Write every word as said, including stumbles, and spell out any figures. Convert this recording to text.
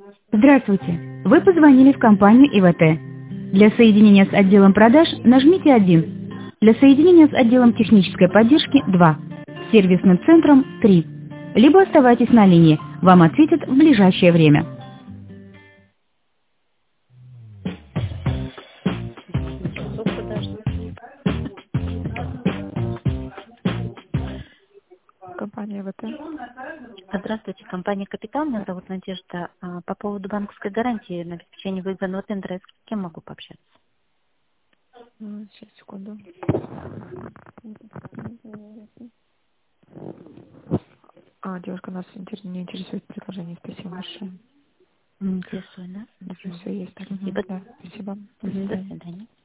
Здравствуйте. Вы позвонили в компанию ИВТ. Для соединения с отделом продаж нажмите один. Для соединения с отделом технической поддержки два. С сервисным центром три. Либо оставайтесь на линии. Вам ответят в ближайшее время. Часов подождать. Компания ВТ. Здравствуйте, компания «Капитал». Меня зовут Надежда. А, По поводу банковской гарантии на обеспечение выигранного тендера, с кем могу пообщаться? А, Сейчас, секунду. А, девушка, нас интер- не интересует предложение. Спасибо большое. М, Интересую, да? Уже Мгм. все есть. Мгм, Спасибо. да, спасибо. До Мгм, До свидания. свидания.